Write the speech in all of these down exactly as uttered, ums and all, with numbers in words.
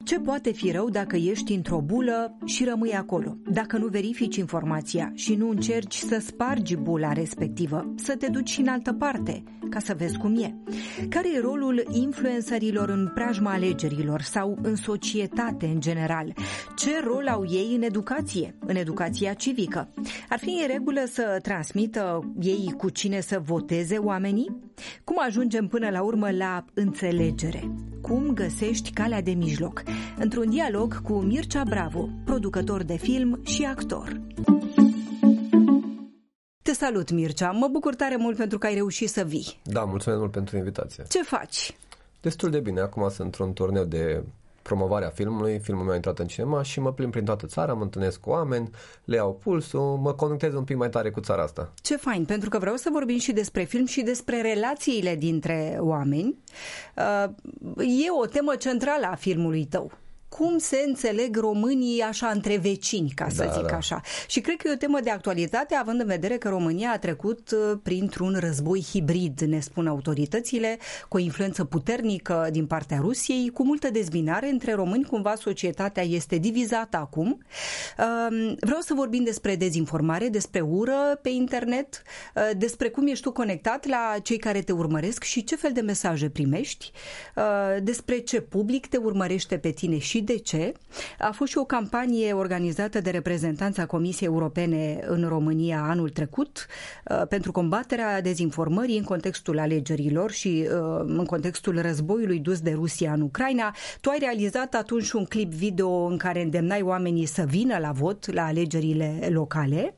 Ce poate fi rău dacă ești într-o bulă și rămâi acolo? Dacă nu verifici informația și nu încerci să spargi bula respectivă, să te duci în altă parte, ca să vezi cum e. Care e rolul influencerilor în preajma alegerilor sau în societate în general? Ce rol au ei în educație, în educația civică? Ar fi în regulă să transmită ei cu cine să voteze oamenii? Cum ajungem până la urmă la înțelegere? Cum găsești calea de mijloc? Într-un dialog cu Mircea Bravo, producător de film și actor. Te salut, Mircea. Mă bucur tare mult pentru că ai reușit să vii. Da, mulțumesc mult pentru invitație. Ce faci? Destul de bine. Acum sunt într-un turneu de promovare a filmului. Filmul meu a intrat în cinema și mă plimb prin toată țara, mă întâlnesc cu oameni, le iau pulsul, mă conectez un pic mai tare cu țara asta. Ce fain, pentru că vreau să vorbim și despre film și despre relațiile dintre oameni. E o temă centrală a filmului tău. Cum se înțeleg românii așa între vecini, ca să da, zic da. așa. Și cred că e o temă de actualitate, având în vedere că România a trecut printr-un război hibrid, ne spun autoritățile, cu o influență puternică din partea Rusiei, cu multă dezbinare între români, cumva societatea este divizată acum. Vreau să vorbim despre dezinformare, despre ură pe internet, despre cum ești tu conectat la cei care te urmăresc și ce fel de mesaje primești, despre ce public te urmărește pe tine și de ce. A fost și o campanie organizată de reprezentanța Comisiei Europene în România anul trecut pentru combaterea dezinformării în contextul alegerilor și în contextul războiului dus de Rusia în Ucraina. Tu ai realizat atunci un clip video în care îndemnai oamenii să vină la vot la alegerile locale.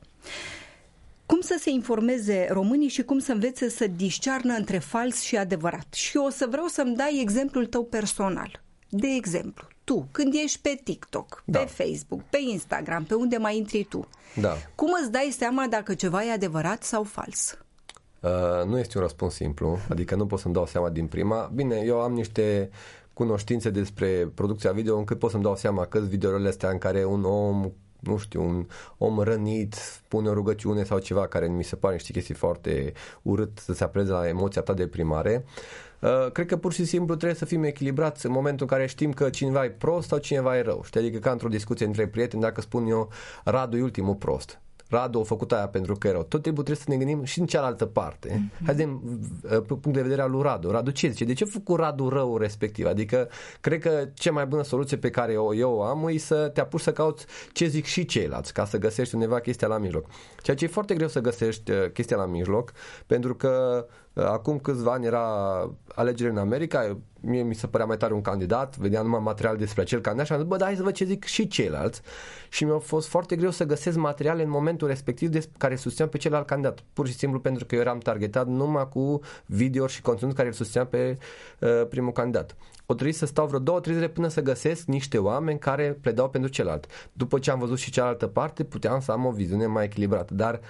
Cum să se informeze românii și cum să învețe să discearnă între fals și adevărat? Și o să vreau să-mi dai exemplul tău personal. De exemplu, tu, când ești pe TikTok, da. pe Facebook, pe Instagram, pe unde mai intri tu, da. cum îți dai seama dacă ceva e adevărat sau fals? Uh, nu este un răspuns simplu, adică nu pot să-mi dau seama din prima. Bine, eu am niște cunoștințe despre producția video încât pot să-mi dau seama că videourile astea în care un om, nu știu, un om rănit pune o rugăciune sau ceva care mi se pare niște chestii foarte urât să se apreze la emoția ta de primare. Uh, cred că pur și simplu trebuie să fim echilibrați în momentul în care știm că cineva e prost sau cineva e rău. Știi? Adică ca într-o discuție între prieteni, dacă spun eu Radu e ultimul prost, Radu a făcut aia pentru că e rău, tot timpul trebuie să ne gândim și în cealaltă parte. Mm-hmm. Hai de punct de vedere al lui Radu. Radu ce zice? De ce a făcut Radu rău respectiv? Adică cred că cea mai bună soluție pe care eu, eu o am e să te apuci să cauți ce zic și ceilalți, ca să găsești undeva chestia la mijloc. Ceea ce e foarte greu să găsești chestia la mijloc, pentru că acum câțiva ani era alegere în America, mie mi se părea mai tare un candidat, vedeam numai material despre acel candidat și am zis, bă, da, hai să văd ce zic și ceilalți. Și mi-a fost foarte greu să găsesc materiale în momentul respectiv de care susțineam pe celălalt candidat, pur și simplu pentru că eu eram targetat numai cu video și conținut care îl susțineam pe uh, primul candidat. O trebuie să stau vreo două, trei zile până să găsesc niște oameni care pledau pentru celălalt. După ce am văzut și cealaltă parte, puteam să am o viziune mai echilibrată, dar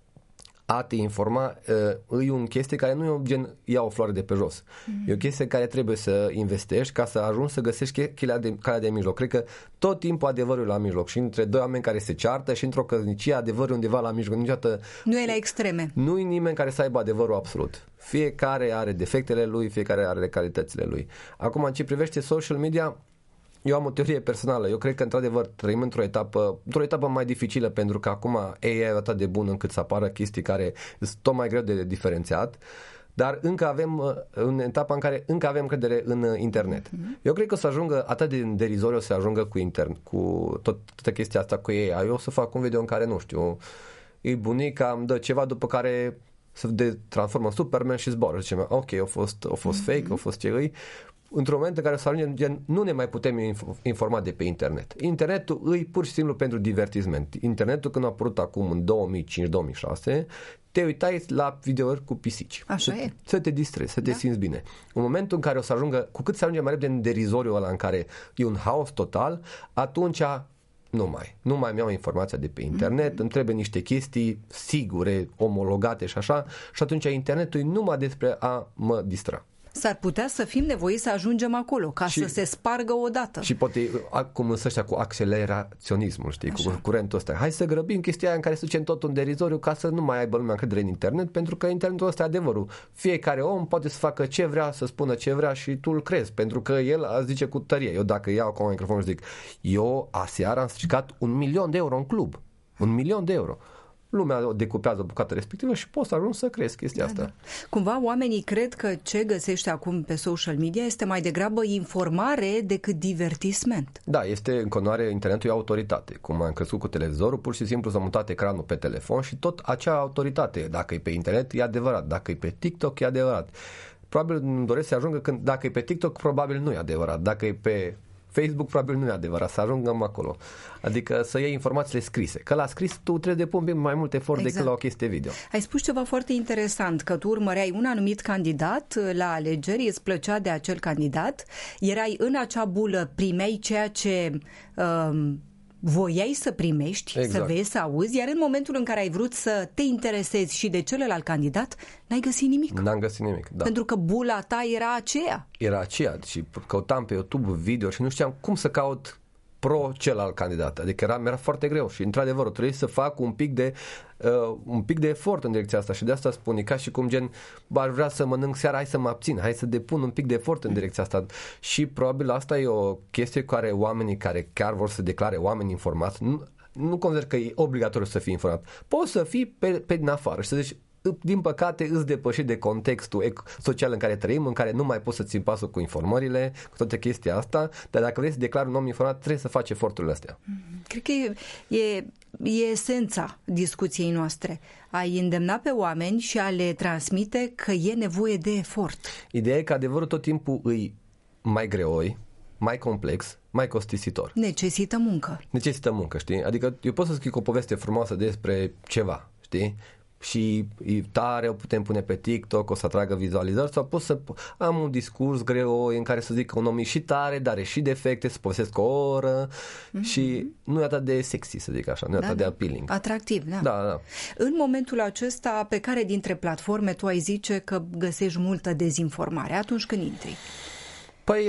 a te informa uh, e un chestie care nu e o gen ia o floare de pe jos. Mm-hmm. E o chestie care trebuie să investești ca să ajungi să găsești calea de, calea de mijloc. Cred că tot timpul adevărul e la mijloc și între doi oameni care se ceartă și într-o căsnicie adevărul e undeva la mijloc. Niciodată nu e la extreme. Nu e nimeni care să aibă adevărul absolut. Fiecare are defectele lui, fiecare are calitățile lui. Acum, în ce privește social media, eu am o teorie personală. Eu cred că, într-adevăr, trăim într-o etapă, într-o etapă mai dificilă, pentru că acum A I e atât de bun încât să apară chestii care sunt tot mai greu de diferențiat, dar încă avem, în etapa în care încă avem credere în internet. Mm-hmm. Eu cred că o să ajungă atât de derizoriu, o să ajungă cu intern, cu tot, toată chestia asta cu A I. Eu o să fac un video în care, nu știu, e bunica, îmi dă ceva, după care se de transformă în Superman și zboară. Zicem, ok, a fost, a fost mm-hmm. fake, a fost ce îi. Într-un moment în care să ajungem, gen, nu ne mai putem informa de pe internet. Internetul îi pur și simplu pentru divertisment. Internetul, când a apărut acum în două mii cinci două mii șase, te uitai la videouri cu pisici. Așa să, e. Să te distrezi, să te da. simți bine. În momentul în care o să ajungă, cu cât se ajunge mai repede în derizoriul ăla în care e un haos total, atunci nu mai. Nu mai mi-au informația de pe internet, mm-hmm. îmi trebuie niște chestii sigure, omologate și așa, și atunci internetul e numai despre a mă distra. S-ar putea să fim nevoiți să ajungem acolo, ca și, să se spargă odată. Și poate, cum însă ăștia cu acceleraționismul, știi, Așa. cu curentul ăsta. Hai să grăbim chestia aia în care să ducem totul în derizoriu ca să nu mai aibă lumea încredere în internet, pentru că internetul ăsta e adevărul. Fiecare om poate să facă ce vrea, să spună ce vrea și tu îl crezi, pentru că el îți zice cu tărie. Eu dacă iau cu un microfon și zic, eu aseară am stricat un milion de euro în club. Un milion de euro. Lumea o decupează bucata respectivă și poți să ajungi să crezi chestia da, asta. Da. Cumva oamenii cred că ce găsești acum pe social media este mai degrabă informare decât divertisment. Da, este în continuare internetul e autoritate. Cum am crescut cu televizorul, pur și simplu s-a mutat ecranul pe telefon și tot acea autoritate. Dacă e pe internet, e adevărat. Dacă e pe TikTok, e adevărat. Probabil îmi doresc să ajungă când, dacă e pe TikTok, probabil nu e adevărat. Dacă e pe Facebook, probabil nu e adevărat, să ajungăm acolo. Adică să iei informațiile scrise. Că la scris tu trebuie de pun mai mult efort exact. decât la o chestie video. Ai spus ceva foarte interesant, că tu urmăreai un anumit candidat la alegeri, îți plăcea de acel candidat, erai în acea bulă, primeai ceea ce... Um, voiai să primești, exact. să vezi, să auzi, iar în momentul în care ai vrut să te interesezi și de celălalt candidat, n-ai găsit nimic. N-am găsit nimic, da. Pentru că bula ta era aceea. Era aceea și căutam pe YouTube video și nu știam cum să caut pro celălalt candidat. Adică era, era foarte greu și într-adevăr trebuie să fac un pic de uh, un pic de efort în direcția asta și de asta spun, e ca și cum gen, bă, aș vrea să mănânc seara, hai să mă abțin, hai să depun un pic de efort în direcția asta și probabil asta e o chestie cu care oamenii care chiar vor să declare oameni informați, nu, nu consider că e obligatoriu să fii informat. Poți să fii pe, pe din afară și să zici, din păcate îți depășit de contextul social în care trăim, în care nu mai poți să ții pasul cu informările, cu toate chestia asta, dar dacă vrei să declari un om informat, trebuie să faci eforturile astea. Cred că e, e, e esența discuției noastre. A-i îndemna pe oameni și a le transmite că e nevoie de efort. Ideea e că adevărul tot timpul îi mai greoi, mai complex, mai costisitor. Necesită muncă. Necesită muncă, știi? Adică eu pot să scriu o poveste frumoasă despre ceva, știi? Și e tare, o putem pune pe TikTok, o să atragă vizualizări, sau pot să am un discurs greu în care să zic că un om e și tare, dar are și defecte, să povestesc o oră mm-hmm. și nu e atât de sexy, să zic așa, nu e da, atât de appealing. Atractiv, da. Da, da. În momentul acesta, pe care dintre platforme tu ai zice că găsești multă dezinformare atunci când intri? Păi,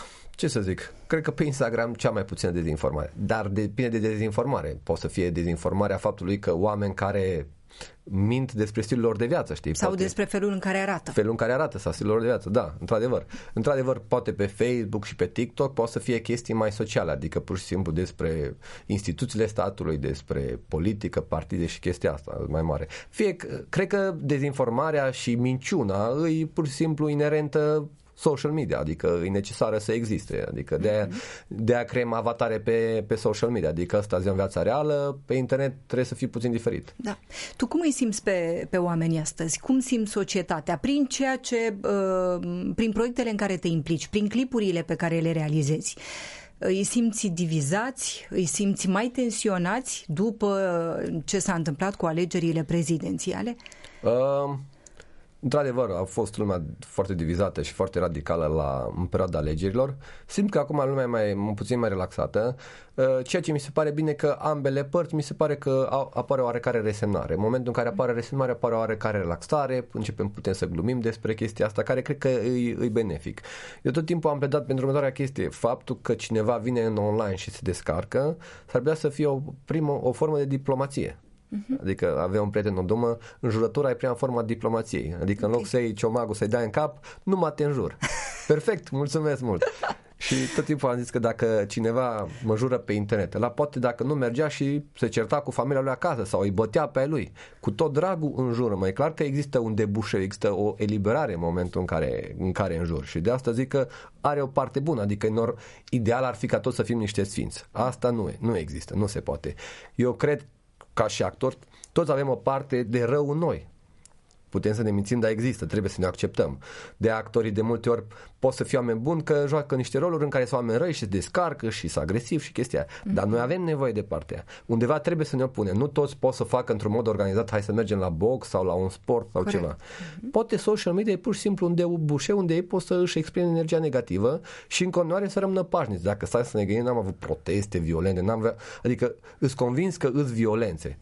ce să zic, cred că pe Instagram cea mai puțină dezinformare, dar depinde de dezinformare. Poate să fie dezinformarea faptului că oameni care mint despre stilul lor de viață, știi? Sau poate, despre felul în care arată. Felul în care arată sau stilul lor de viață, da, într-adevăr. Într-adevăr, poate pe Facebook și pe TikTok poate să fie chestii mai sociale, adică pur și simplu despre instituțiile statului, despre politică, partide și chestia asta mai mare. Fie, cred că dezinformarea și minciuna e pur și simplu inerentă social media, adică e necesară să existe, adică de-aia, de-aia creăm avatare pe, pe social media, adică asta zi în viața reală, pe internet trebuie să fii puțin diferit. Da. Tu cum îi simți pe, pe oamenii astăzi? Cum simți societatea? Prin ceea ce, uh, prin proiectele în care te implici, prin clipurile pe care le realizezi, îi simți divizați, îi simți mai tensionați după ce s-a întâmplat cu alegerile prezidențiale? Uh... Într-adevăr, a fost lumea foarte divizată și foarte radicală la, în perioada alegerilor. Simt că acum lumea e mai, puțin mai relaxată, ceea ce mi se pare bine că ambele părți mi se pare că apare oarecare resemnare. În momentul în care apare resemnare, apare oarecare relaxare, începem, putem să glumim despre chestia asta, care cred că e, e benefic. Eu tot timpul am pledat pentru următoarea chestie. Faptul că cineva vine în online și se descarcă, s-ar putea să fie o, primă, o formă de diplomație. Uh-huh. Adică avea un prieten, o domă, înjurătura e prima formă a diplomației. Adică okay. în loc să iei ciomagul, să-i dai în cap, nu mă te înjur. Perfect, mulțumesc mult. Și tot timpul am zis că dacă cineva mă jură pe internet, ăla poate dacă nu mergea și se certa cu familia lui acasă sau îi bătea pe ai lui, cu tot dragul înjură. Mai clar că există un debușeu, există o eliberare în momentul în care, în care înjur. Și de asta zic că are o parte bună, adică nor, ideal ar fi ca toți să fim niște sfinți. Asta nu e, nu există, nu se poate. Eu cred ca și actori, toți avem o parte de rău în noi. Putem să ne mințim, dar există, trebuie să ne acceptăm. De actorii de multe ori pot să fie oameni buni că joacă niște roluri în care sunt oameni răi și se descarcă și sunt agresivi și chestia aia. Mm-hmm. Dar noi avem nevoie de partea aia. Undeva trebuie să ne opunem. Nu toți pot să facă într-un mod organizat, hai să mergem la box sau la un sport sau Corect. ceva. Mm-hmm. Poate social media e pur și simplu un bușeu unde ei pot să își exprime energia negativă și în continuare să rămână pașnici. Dacă stai să ne gândim, n-am avut proteste violente, n-am vrea... adică îți convins că îți violențe.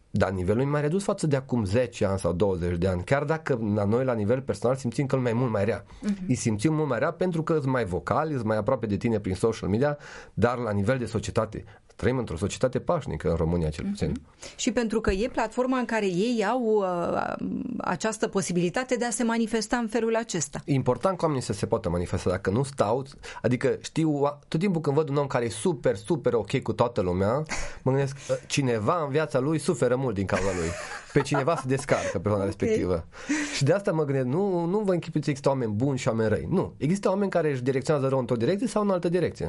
dar nivelul e mai redus față de acum zece ani sau douăzeci de ani, chiar dacă la noi la nivel personal simțim că lumea e mult mai rea. Uh-huh. Îi simțim mult mai rea pentru că sunt mai vocali, sunt mai aproape de tine prin social media, dar la nivel de societate trăim într-o societate pașnică în România, cel puțin. Uh-huh. Și pentru că e platforma în care ei au uh, această posibilitate de a se manifesta în felul acesta. E important ca oamenii să se poată manifesta. Dacă nu stau, adică știu, tot timpul când văd un om care e super, super ok cu toată lumea, mă gândesc, cineva în viața lui suferă mult din cauza lui. Pe cineva se descarcă persoana okay. respectivă. Și de asta mă gândesc, nu, nu vă închipuiți că există oameni buni și oameni răi. Nu. Există oameni care își direcționează rău într-o direcție sau în altă direcție.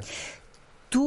Tu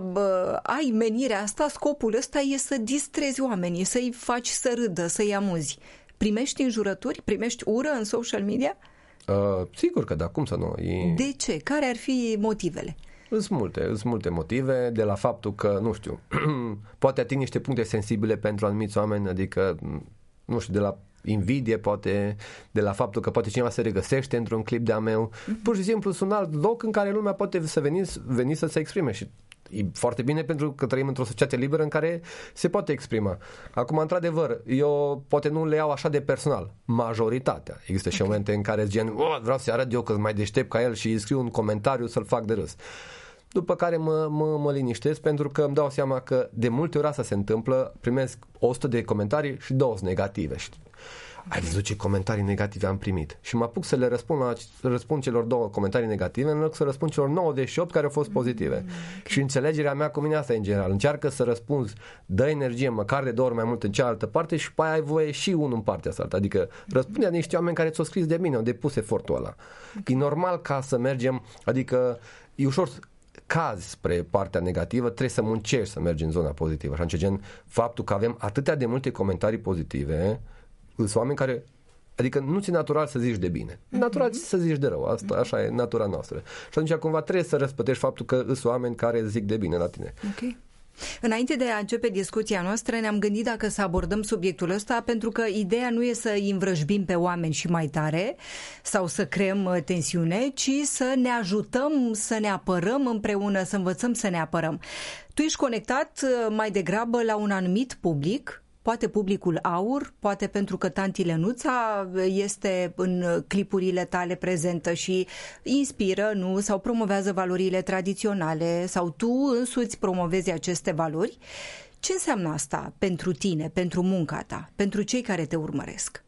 bă, ai menirea asta, scopul ăsta e să distrezi oamenii, să-i faci să râdă, să-i amuzi. Primești înjurături? Primești ură în social media? Uh, sigur că da, cum să nu? E... De ce? Care ar fi motivele? Sunt multe, sunt multe motive, de la faptul că, nu știu, poate ating niște puncte sensibile pentru anumiți oameni, adică, nu știu, de la invidie, poate, de la faptul că poate cineva se regăsește într-un clip de-a meu. Mm-hmm. Pur și simplu sunt un alt loc în care lumea poate să veni, veni să se exprime și e foarte bine pentru că trăim într-o societate liberă în care se poate exprima. Acum, într-adevăr, eu poate nu le iau așa de personal. Majoritatea. Există okay. și momente în care gen, oh, vreau să arăt eu că sunt mai deștept ca el și îi scriu un comentariu să-l fac de râs. După care mă, mă, mă liniștesc pentru că îmi dau seama că de multe ori asta se întâmplă, primesc o sută de comentarii și două sunt negative. Și ai văzut ce comentarii negative am primit? Și mă apuc să le răspund, la, răspund celor două comentarii negative în loc să răspund celor nouăzeci și opt care au fost pozitive. Okay. Și înțelegerea mea cu mine asta e în general. Încearcă să răspunzi, dă energie măcar de două ori mai mult în cealaltă parte și pe aia ai voie și unul în partea asta. Adică răspunde la niște oameni care ți-au scris de bine, au depus efortul ăla. Okay. E normal ca să mergem, adică e ușor cazi spre partea negativă, trebuie să muncești să mergi în zona pozitivă. Așa gen, faptul că avem atâtea de multe comentarii pozitive, sunt oameni care, adică nu ți-e natural să zici de bine. Natural mm-hmm. să zici de rău. Asta, așa e natura noastră. Și atunci cumva trebuie să răspătești faptul că sunt oameni care zic de bine la tine. Ok. Înainte de a începe discuția noastră, ne-am gândit dacă să abordăm subiectul ăsta, pentru că ideea nu e să îi învrăjbim pe oameni și mai tare sau să creăm tensiune, ci să ne ajutăm să ne apărăm împreună, să învățăm să ne apărăm. Tu ești conectat mai degrabă la un anumit public, poate publicul aur, poate pentru că tanti Lenuța este în clipurile tale prezentă și inspiră, nu? Sau promovează valorile tradiționale, sau tu însuți promovezi aceste valori. Ce înseamnă asta pentru tine, pentru munca ta, pentru cei care te urmăresc?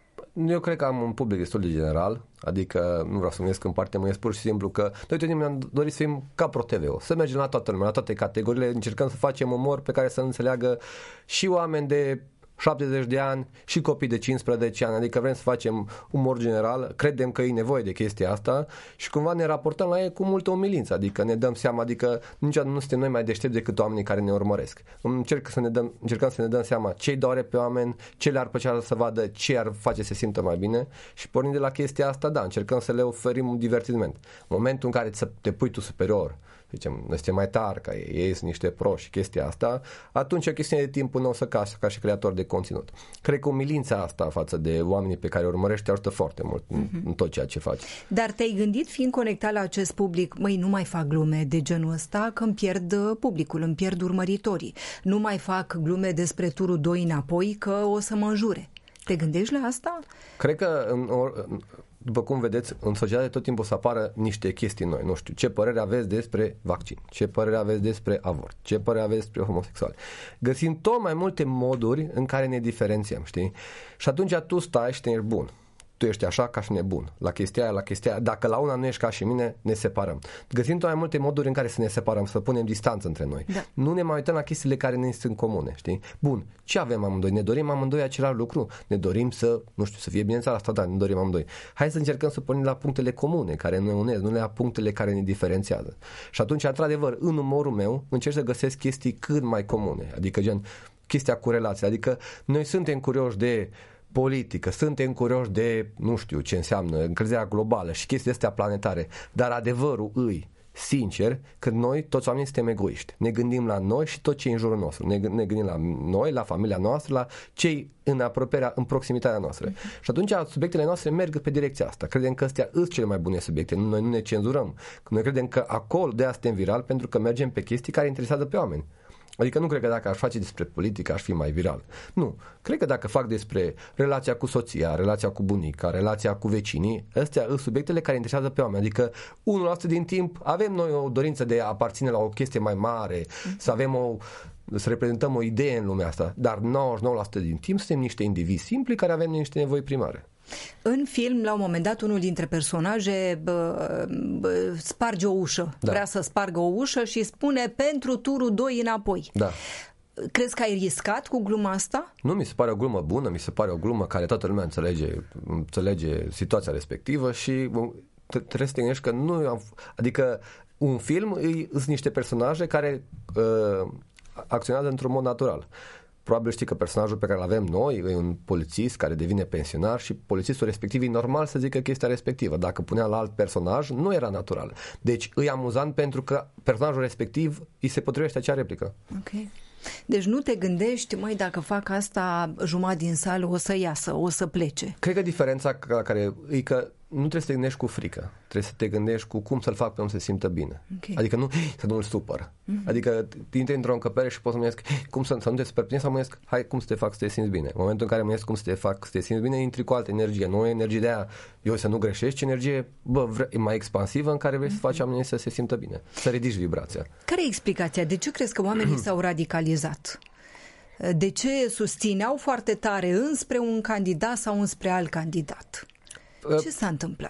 Eu cred că am un public destul de general, adică nu vreau să mă iesc în partea, mă iesc pur și simplu că noi tot ne-am dorit să fim ca ProTV-ul, să mergem la toată lumea, la toate categoriile, încercăm să facem umor pe care să înțeleagă și oameni de șaptezeci de ani și copii de cincisprezece ani, adică vrem să facem umor general, credem că e nevoie de chestia asta și cumva ne raportăm la ei cu multă umilință, adică ne dăm seama, adică niciodată nu suntem noi mai deștepți decât oamenii care ne urmăresc. Încerc să ne dăm, încercăm să ne dăm seama ce-i doare pe oameni, ce le-ar plăcea să vadă, ce ar face să se simtă mai bine și pornind de la chestia asta, da, încercăm să le oferim un divertisment. În momentul în care te pui tu superior, zicem, noi suntem mai tari ca ei, ei sunt niște pro și chestia asta, atunci e o chestiune de timp până o să cași ca și creator de conținut. Cred că umilința asta față de oamenii pe care urmărești te ajută foarte mult mm-hmm. în, în tot ceea ce faci. Dar te-ai gândit, fiind conectat la acest public, măi, nu mai fac glume de genul ăsta că îmi pierd publicul, îmi pierd urmăritorii. Nu mai fac glume despre turul doi înapoi că o să mă înjure. Te gândești la asta? Cred că în, în, după cum vedeți, în societate tot timpul o să apară niște chestii noi. Nu știu, ce părere aveți despre vaccin, ce părere aveți despre avort, ce părere aveți despre homosexuali. Găsim tot mai multe moduri în care ne diferențiem, știi? Și atunci tu stai și te ești bun. Tu ești așa ca și nebun. La chestia aia, la chestia aia. Dacă la una nu ești ca și mine, ne separăm. Găsim tot mai multe moduri în care să ne separăm, să punem distanță între noi. Da. Nu ne mai uităm la chestiile care ne sunt comune, știi? Bun, ce avem amândoi? Ne dorim amândoi același lucru? Ne dorim să, nu știu, să fie bine țara asta, da, ne dorim amândoi. Hai să încercăm să pornim la punctele comune care ne unesc, nu la punctele care ne diferențiază. Și atunci, într-adevăr, în umorul meu, încerc să găsesc chestii cât mai comune. Adică, gen, chestia cu relații. Adică, noi suntem curioși de politică, suntem curioși de, nu știu ce înseamnă, încălzirea globală și chestii astea planetare, dar adevărul îi, sincer, că noi, toți oamenii, suntem egoiști. Ne gândim la noi și tot ce e în jurul nostru. Ne, ne gândim la noi, la familia noastră, la cei în apropierea, în proximitatea noastră. Mm-hmm. Și atunci subiectele noastre merg pe direcția asta. Credem că astea sunt cele mai bune subiecte. Noi nu ne cenzurăm. Noi credem că acolo de asta suntem viral pentru că mergem pe chestii care interesează pe oameni. Adică nu cred că dacă aș face despre politică aș fi mai viral. Nu. Cred că dacă fac despre relația cu soția, relația cu bunica, relația cu vecinii, astea sunt subiectele care interesează pe oameni. Adică unu la sută din timp avem noi o dorință de a aparține la o chestie mai mare, mm-hmm. să avem o să reprezentăm o idee în lumea asta, dar nouăzeci și nouă la sută din timp suntem niște indivizi simpli care avem niște nevoi primare. În film, la un moment dat, unul dintre personaje bă, bă, sparge o ușă. Da. Vrea să spargă o ușă și spune pentru turul doi înapoi. Da. Crezi că ai riscat cu gluma asta? Nu, mi se pare o glumă bună, mi se pare o glumă care toată lumea înțelege, înțelege situația respectivă și trebuie să te gândești că nu am... Adică un film sunt niște personaje care uh, acționează într-un mod natural. Probabil știi că personajul pe care îl avem noi e un polițist care devine pensionar și polițistul respectiv e normal să zică chestia respectivă. Dacă punea la alt personaj, nu era natural. Deci îi amuzant pentru că personajul respectiv îi se potrivește acea replică. Ok. Deci nu te gândești, măi, dacă fac asta, jumătate din sală o să iasă, o să plece. Cred că diferența care e că nu trebuie să te gândești cu frică. Trebuie să te gândești cu cum să-l fac pe om să se simtă bine. Okay. Adică nu să nu-l supăr. Mm-hmm. Adică intri într-o încăpere și poți să mă gândesc cum să, să nu te supăr bine sau mă gândesc hai cum să te fac să te simți bine. În momentul în care mă gândesc cum să te fac să te simți bine, intri cu altă energie. Nu e energie de aia, eu să nu greșești, ci energie bă, vre, e mai expansivă în care vrei mm-hmm. să faci oamenii să se simtă bine. Să ridici vibrația. Care e explicația? De ce crezi că oamenii s-au radicalizat? De ce susțineau foarte tare înspre un candidat sau înspre alt candidat? Ce s-a întâmplat?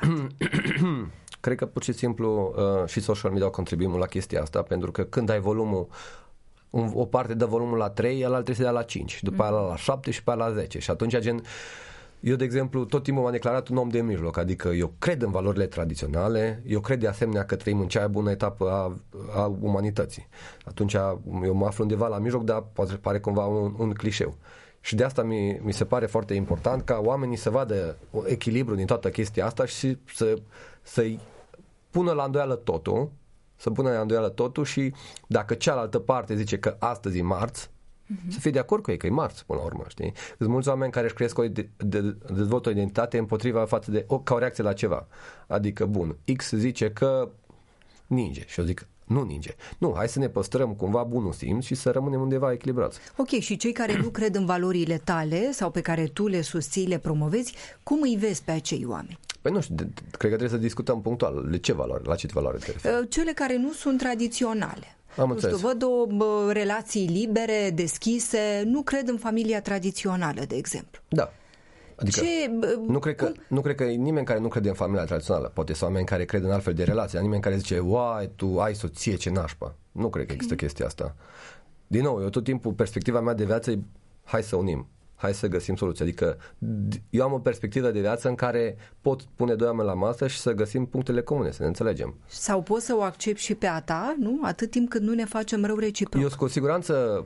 Cred că pur și simplu uh, și social media au contribuit mult la chestia asta, pentru că când ai volumul, un, o parte dă volumul la trei, ăla trebuie să dea la cinci, după aia mm. la șapte și după aia la zece. Și atunci, gen, eu, de exemplu, tot timpul m-am declarat un om de mijloc, adică eu cred în valorile tradiționale, eu cred de asemenea că trăim în cea mai bună etapă a, a umanității. Atunci eu mă aflu undeva la mijloc, dar poate pare cumva un, un clișeu. Și de asta mi, mi se pare foarte important ca oamenii să vadă echilibru din toată chestia asta și să, să-i pună la îndoială totul, să pună la îndoială totul și dacă cealaltă parte zice că astăzi e marți, mm-hmm. să fie de acord cu ei că e marți până la urmă, știi? Sunt mulți oameni care își cresc o de, de, dezvoltă o identitate împotriva față de, o, ca o reacție la ceva. Adică, bun, X zice că ninge și eu zic nu ninge. Nu, hai să ne păstrăm cumva bunul simț și să rămânem undeva echilibrați. Ok, și cei care nu cred în valorile tale sau pe care tu le susții, le promovezi, cum îi vezi pe acei oameni? Păi nu știu, de, cred că trebuie să discutăm punctual. De ce valoare? La ce valoare te referi? Cele care nu sunt tradiționale. Am nu înțeles. știu, văd o bă, relații libere, deschise, nu cred în familia tradițională, de exemplu. Da. Adică ce, nu, cred că, nu cred că e nimeni care nu crede în familia tradițională. Poate sunt oameni care cred în altfel de relații, dar nimeni care zice, uai, tu ai soție, ce nașpa. Nu cred că există chestia asta. Din nou, eu tot timpul, perspectiva mea de viață e, hai să unim, hai să găsim soluții. Adică eu am o perspectivă de viață în care pot pune doi oameni la masă și să găsim punctele comune, să ne înțelegem. Sau poți să o accepti și pe a ta, nu? Atât timp cât nu ne facem rău reciproc. Eu cu siguranță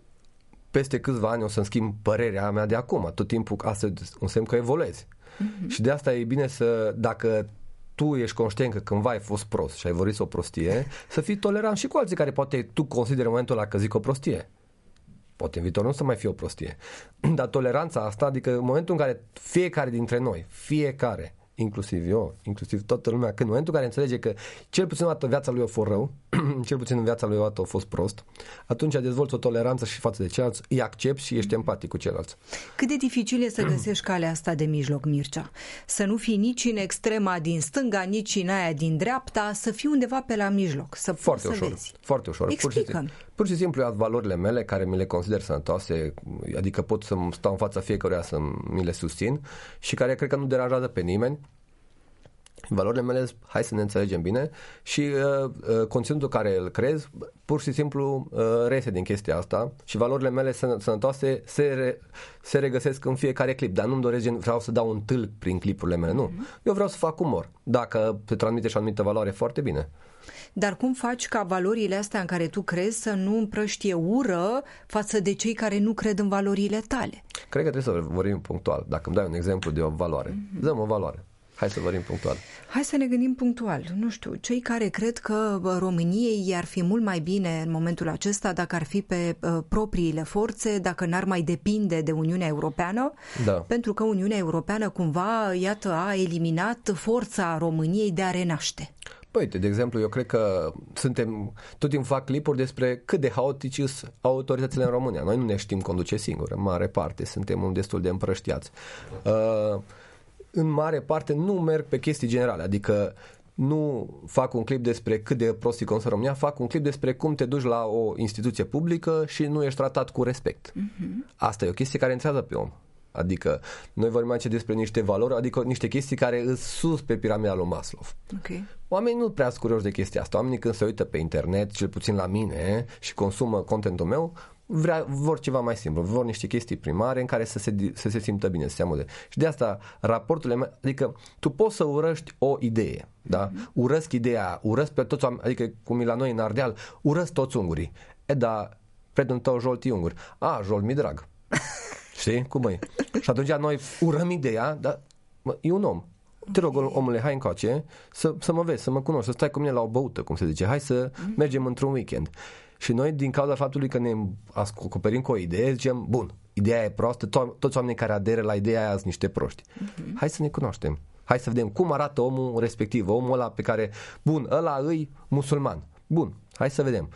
peste câțiva ani o să-mi schimb părerea mea de acum. Tot timpul asta e un semn că evoluezi. Mm-hmm. Și de asta e bine să, dacă tu ești conștient că cândva ai fost prost și ai vorbit o prostie, să fii tolerant și cu alții care poate tu consideri în momentul ăla că zic o prostie. Poate în viitor nu să mai fie o prostie. Dar toleranța asta, adică în momentul în care fiecare dintre noi, fiecare, inclusiv eu, inclusiv toată lumea, când în momentul în care înțelege că cel puțin o dată viața lui a fost rău, cel puțin în viața lui o dată a fost prost, atunci dezvolți o toleranță și față de ceilalți, îi accepti și ești empatic cu ceilalți. Cât de dificil e să găsești calea asta de mijloc, Mircea? Să nu fii nici în extrema din stânga, nici în aia din dreapta, să fii undeva pe la mijloc, să foarte poți ușor, să vezi. Foarte ușor. Explică-mi. Pur și simplu iau valorile mele care mi le consider sănătoase, adică pot să stau în fața fiecăruia să mi le susțin și care cred că nu deranjează pe nimeni. Valorile mele, hai să ne înțelegem bine și uh, uh, conținutul care îl crez pur și simplu uh, reiese din chestia asta și valorile mele săn- sănătoase se, re- se regăsesc în fiecare clip, dar nu-mi doresc gen, vreau să dau un tâlc prin clipurile mele, nu. Mm-hmm. Eu vreau să fac umor. Dacă se transmite și o anumită valoare, foarte bine. Dar cum faci ca valorile astea în care tu crezi să nu împrăștie ură față de cei care nu cred în valorile tale? Cred că trebuie să vorbim punctual. Dacă îmi dai un exemplu de o valoare, mm-hmm. dăm o valoare. Hai să vorbim punctual. Hai să ne gândim punctual. Nu știu, cei care cred că României i-ar fi mult mai bine în momentul acesta dacă ar fi pe uh, propriile forțe, dacă n-ar mai depinde de Uniunea Europeană, da. Pentru că Uniunea Europeană cumva, iată, a eliminat forța României de a renaște. Păi, uite, de exemplu, eu cred că suntem, tot timpul fac clipuri despre cât de haotici sunt autoritățile în România. Noi nu ne știm conduce singuri, în mare parte, suntem un destul de împrăștiați. Uh, în mare parte nu merg pe chestii generale, adică nu fac un clip despre cât de prostii constă România, fac un clip despre cum te duci la o instituție publică și nu ești tratat cu respect. Uh-huh. Asta e o chestie care întrează pe om. Adică noi vorbim aici despre niște valori, adică niște chestii care îs sus pe piramida lui Maslow. Okay. Oamenii nu prea sunt curioși de chestia asta. Oamenii când se uită pe internet, cel puțin la mine, și consumă contentul meu, vrea, vor ceva mai simplu, vor niște chestii primare în care să se, să se simtă bine, să se amuze. Și de asta raporturile mele, adică tu poți să urăști o idee, da? Mm-hmm. Urăsc ideea, urăsc pe toți oameni, adică cum e la noi în Ardeal, urăsc toți ungurii. E, da, prietenul tău Jolt e ungur. A, Jolt mi drag. Știi? Cum e? Și atunci noi urăm ideea, dar mă, e un om. Te rog, omule, hai încoace să, să mă vezi, să mă cunoști, să stai cu mine la o băută, cum se zice. Hai să mm-hmm. mergem într-un weekend. Și noi, din cauza faptului că ne acoperim cu o idee, zicem, bun, ideea e proastă, to- toți oamenii care aderă la ideea aia sunt niște proști. Uh-huh. Hai să ne cunoaștem. Hai să vedem cum arată omul respectiv, omul ăla pe care, bun, ăla îi musulman. Bun, hai să vedem.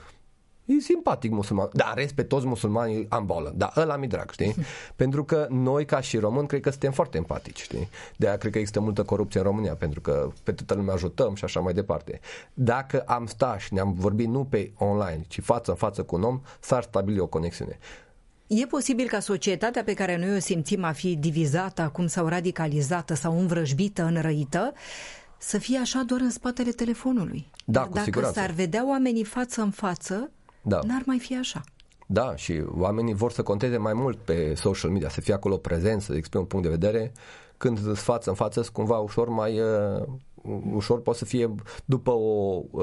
E simpatic musulman, dar rest pe toți musulmanii am bolă, dar ăla mi drag, știi? Pentru că noi ca și români cred că suntem foarte empatici, știi? De-aia cred că există multă corupție în România, pentru că pe toată lumea ajutăm și așa mai departe. Dacă am sta și ne-am vorbit nu pe online, ci față în față cu un om, s-ar stabili o conexiune. E posibil ca societatea pe care noi o simțim a fi divizată acum sau radicalizată sau învrăjbită, înrăită, să fie așa doar în spatele telefonului. Da, cu Dacă siguranță. s-ar vedea oamenii față în față, da. N-ar mai fi așa. Da, și oamenii vor să conteze mai mult pe social media, să fie acolo prezent, să exprime un punct de vedere. Când îți față în față, cumva ușor mai uh, ușor poate să fie după o... Uh,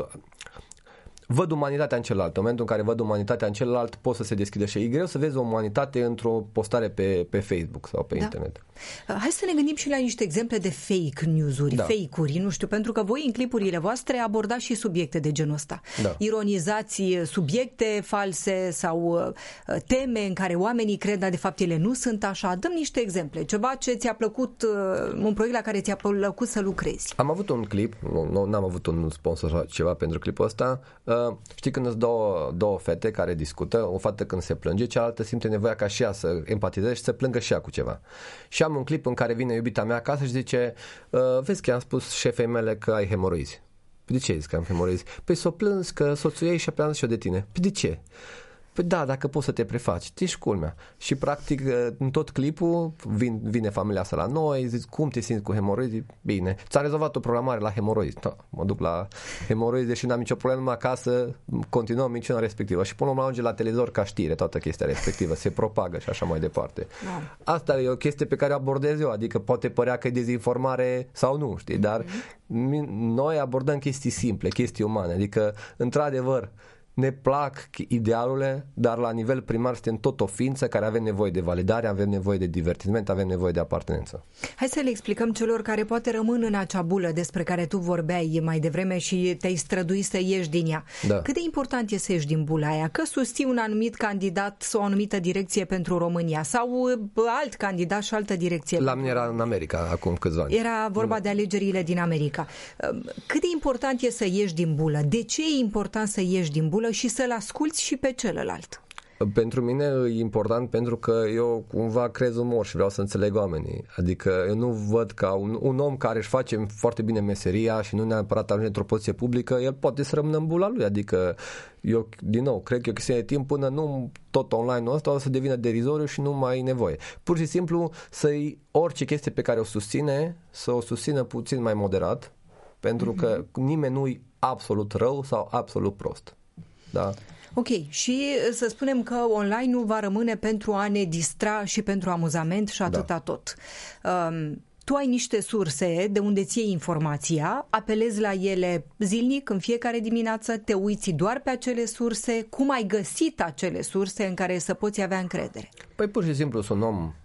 văd umanitatea în celălalt. În momentul în care văd umanitatea în celălalt, pot să se deschidă și e greu să vezi o umanitate într-o postare pe, pe Facebook sau pe da. internet. Hai să ne gândim și la niște exemple de fake news-uri, da. fake-uri, nu știu, pentru că voi în clipurile voastre abordați și subiecte de genul ăsta. Da. Ironizați subiecte false sau teme în care oamenii cred, dar de fapt ele nu sunt așa. Dăm niște exemple, ceva ce ți-a plăcut, un proiect la care ți-a plăcut să lucrezi. Am avut un clip, nu n-am avut un sponsor sau ceva pentru clipul ăsta. Uh, știi când îți două, două fete care discută, o fată când se plânge, cealaltă simte nevoia ca și ea să empatizeze și să plângă și ea cu ceva. Și am un clip în care vine iubita mea acasă și zice, uh, vezi că i-am spus șefei mele că ai hemoroizi. Păi de ce zici că am hemoroizi? Păi s-o plâns că soțul ei și-a plâns și eu de tine. Păi de ce? Păi da, dacă poți să te prefaci, ești culmea. Și practic în tot clipul vin, vine familia asta la noi, zic, cum te simți cu hemoroizi? Bine, ți-a rezolvat o programare la hemoroizi. Da, mă duc la hemoroizi, deși n-am nicio problemă acasă, continuăm minciuna respectivă. Și până la urmă ajunge la televizor ca știre toată chestia respectivă, se propagă și așa mai departe. Da. Asta e o chestie pe care o abordez eu, adică poate părea că e dezinformare sau nu, știi, dar mm-hmm. noi abordăm chestii simple, chestii umane, adică într-adevăr ne plac idealurile, dar la nivel primar suntem tot o ființă care avem nevoie de validare, avem nevoie de divertisment, avem nevoie de apartenență. Hai să le explicăm celor care poate rămân în acea bulă despre care tu vorbeai mai devreme și te-ai străduit să ieși din ea. Da. Cât de important e să ieși din bula aia? Că susții un anumit candidat sau o anumită direcție pentru România sau alt candidat și altă direcție? La mine era în America acum câțiva ani. Era vorba de alegerile din America. Cât de important e să ieși din bulă? De ce e important să ieși din bulă și să-l asculți și pe celălalt? Pentru mine e important pentru că eu cumva creez umor și vreau să înțeleg oamenii. Adică eu nu văd ca un, un om care își face foarte bine meseria și nu neapărat ajunge într-o poziție publică, el poate să rămână în bula lui. Adică eu, din nou, cred că e o chestie de timp până nu tot online-ul ăsta o să devină derizoriu și nu mai ai nevoie. Pur și simplu să-i orice chestie pe care o susține, să o susțină puțin mai moderat, pentru mm-hmm. că nimeni nu-i absolut rău sau absolut prost. Da. Ok, și să spunem că online-ul va rămâne pentru a ne distra și pentru amuzament și atâta da. tot. Um, tu ai niște surse de unde ți iei informația, apelezi la ele zilnic, în fiecare dimineață, te uiți doar pe acele surse. Cum ai găsit acele surse în care să poți avea încredere? Păi pur și simplu sunt un om,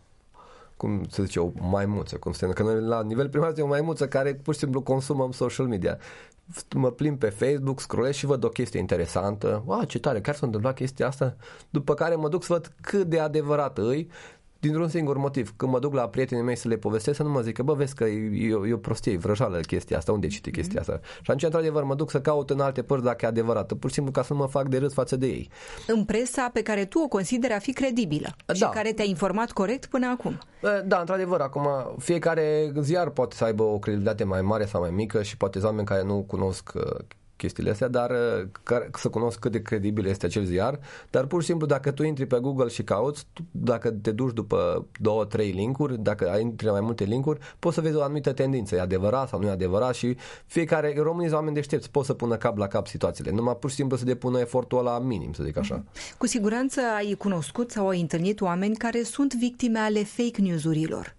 cum se zice, o maimuță, cum se că noi la nivel primar suntem o maimuță care pur și simplu consumăm social media. Mă plimb pe Facebook, scrollez și văd o chestie interesantă. Wow, ce tare, chiar s-a întâmplat chestia asta? După care mă duc să văd cât de adevărată îi. dintr-un singur motiv. Când mă duc la prietenii mei să le povestesc, să nu mă zică, bă, vezi că e, e, e o prostie, e vrăjală chestia asta, unde citi chestia asta? Și atunci, într-adevăr, mă duc să caut în alte părți dacă e adevărată, pur și simplu ca să nu mă fac de râs față de ei. În presa pe care tu o consideri a fi credibilă da. și care te-a informat corect până acum. Da, într-adevăr, acum fiecare ziar poate să aibă o credibilitate mai mare sau mai mică și poate oameni care nu cunosc chestiile astea, dar care, să cunosc cât de credibil este acel ziar, dar pur și simplu dacă tu intri pe Google și cauți, dacă te duci după două, trei linkuri, dacă intri la mai multe linkuri, poți să vezi o anumită tendință, e adevărat sau nu e adevărat și fiecare, românii sunt oameni deștepți, pot să pună cap la cap situațiile, numai pur și simplu să depună efortul ăla minim, să zic așa. Cu siguranță ai cunoscut sau ai întâlnit oameni care sunt victime ale fake news-urilor.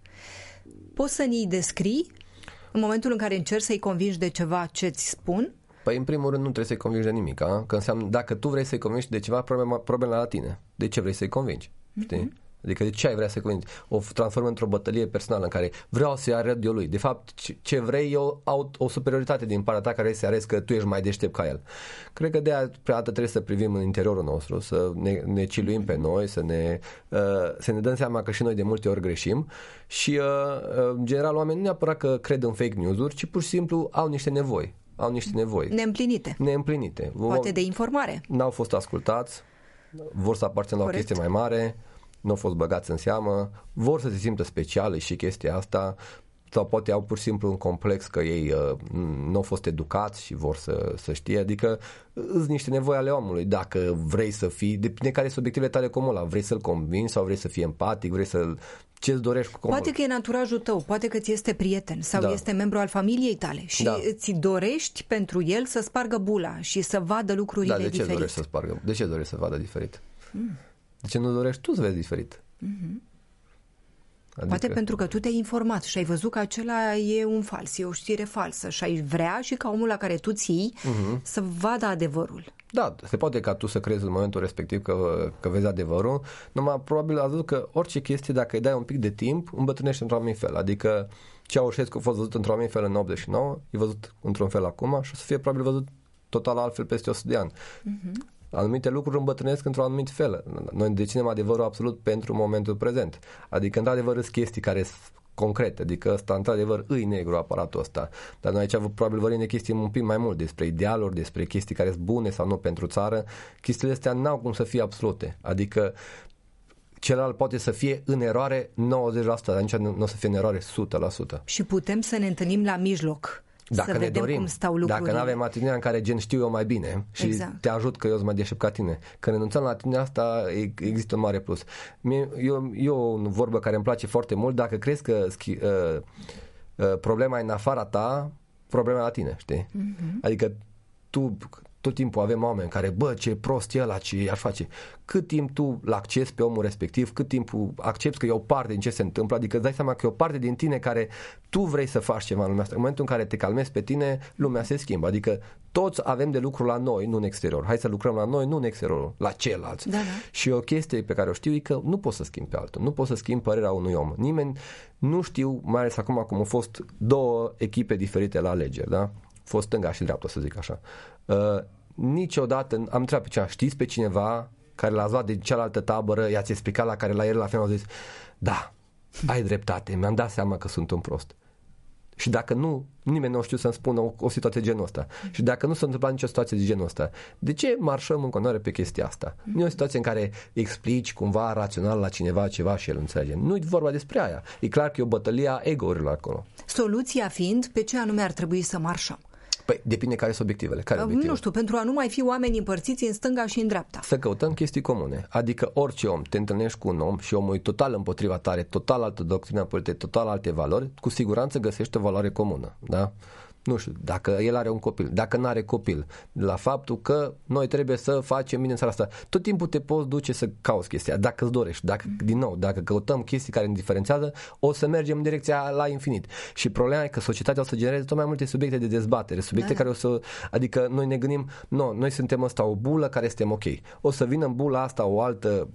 Poți să ne-i descrii în momentul în care încerci să-i convingi de ceva ce-ți spun? Păi, în primul rând, nu trebuie să-i convingi de nimic, a? Că înseamnă, dacă tu vrei să-i convingi de ceva, problema, problema la tine. De ce vrei să-i convingi? Știi? Mm-hmm. Adică de ce ai vrea să-i convingi? O transformă într-o bătălie personală în care vreau să-i arăt eu lui. De fapt, ce vrei eu, au o superioritate din partea ta care vrei să arăți că tu ești mai deștept ca el. Cred că de aia dată trebuie să privim în interiorul nostru, să ne, ne ciluim pe noi, să ne, uh, să ne dăm seama că și noi de multe ori greșim și, uh, în general, oamenii nu neapărat că cred în fake news-uri, ci pur și simplu au niște nevoi. au niște nevoi. Neîmplinite. Neîmplinite. Poate de informare. N-au fost ascultați, vor să aparțină la o chestie mai mare, nu au fost băgați în seamă, vor să se simtă speciale și chestia asta, sau poate au pur și simplu un complex că ei uh, nu au fost educați și vor să, să știe, adică îți niște nevoi ale omului, dacă vrei să fii, depinde care sunt obiectivele tale cu omul, vrei să-l convingi sau vrei să fii empatic, vrei să ce-ți dorești cu omul. Poate că e în anturajul tău, poate că ți este prieten sau da. este membru al familiei tale și da. ți dorești pentru el să spargă bula și să vadă lucrurile da, de ce diferit. dorești să spargă? De ce dorești să vadă diferit? Mm. De ce nu dorești tu să vezi diferit? Mm-hmm. Adică... Poate pentru că tu te-ai informat și ai văzut că acela e un fals, e o știre falsă și ai vrea și ca omul la care tu ții uh-huh. să vadă adevărul. Da, se poate ca tu să crezi în momentul respectiv că, că vezi adevărul, numai probabil a văzut că orice chestie, dacă îi dai un pic de timp, îmbătrânește într-un anumit fel. Adică Ceaușescu a fost văzut într-un anumit fel în optzeci și nouă, e văzut într-un fel acum și o să fie probabil văzut total altfel peste o sută de ani. Uh-huh. Anumite lucruri îmbătrânesc într-un anumit fel. Noi deținem adevărul absolut pentru momentul prezent. Adică, într-adevăr, sunt chestii care sunt concrete. Adică ăsta, într-adevăr, îi negru aparatul ăsta. Dar noi aici probabil vorbim de chestii un pic mai mult despre idealuri, despre chestii care sunt bune sau nu pentru țară. Chestiile astea n-au cum să fie absolute. Adică celălalt poate să fie în eroare nouăzeci la sută, dar nici nu o să fie în eroare o sută la sută. Și putem să ne întâlnim la mijloc. Dacă să ne vedem dorim, cum stau lucrurile. dacă nu avem atitudinea în care gen știu eu mai bine și exact. Te ajut că eu sunt mai deștept ca tine. Când renunțăm la atitudinea asta, există un mare plus. Mie, eu, eu o vorbă care îmi place foarte mult, dacă crezi că schi, uh, uh, problema e în afara ta, problema e la tine, știi? Mm-hmm. Adică tu... Tot timpul avem oameni care, bă, ce prost e ăla, ce ar face. Cât timp tu l-accesi pe omul respectiv, cât timp accepti că e o parte din ce se întâmplă, adică îți dai seama că e o parte din tine care tu vrei să faci ceva în lumea asta. În momentul în care te calmezi pe tine, lumea se schimbă. Adică toți avem de lucru la noi, nu în exterior. Hai să lucrăm la noi, nu în exterior, la ceilalți. Da, da. Și o chestie pe care o știu e că nu poți să schimbi pe altul, nu poți să schimbi părerea unui om. Nimeni nu știu, mai ales acum cum au fost două echipe diferite la alegeri, da? Fost stânga și dreapta, să zic așa. Uh, niciodată am întrebat pe cineva, știți pe cineva care l-a luat de cealaltă tabără, i-ați explicat la care la el la final a zis, da, ai dreptate, mi-am dat seama că sunt un prost. Și dacă nu, nimeni nu știu să-mi spună o, o situație de genul ăsta. Și dacă nu s-a întâmplat nicio situație de genul ăsta, de ce marșăm în continuare pe chestia asta? Nu e o situație în care explici cumva rațional la cineva ceva și el înțelege. Nu e vorba despre aia. E clar că e o bătălie a ego-urilor acolo. Soluția fiind, pe ce anume ar trebui să marșăm? Păi depinde care sunt obiectivele. Care obiective? Nu știu, pentru a nu mai fi oameni împărțiți în stânga și în dreapta. Să căutăm chestii comune. Adică orice om, te întâlnești cu un om și omul e total împotriva tare, total altă doctrină politică, total alte valori, cu siguranță găsește o valoare comună. Da? Nu știu, dacă el are un copil, dacă nu are copil, la faptul că noi trebuie să facem bine în țara asta. Tot timpul te poți duce să cauți chestia, dacă îți dorești, dacă, din nou, dacă căutăm chestii care ne diferențiază, o să mergem în direcția la infinit. Și problema e că societatea o să genereze tot mai multe subiecte de dezbatere, subiecte da. care o să, adică noi ne gândim, no, noi suntem ăsta o bulă care suntem ok. O să vină în bula asta o altă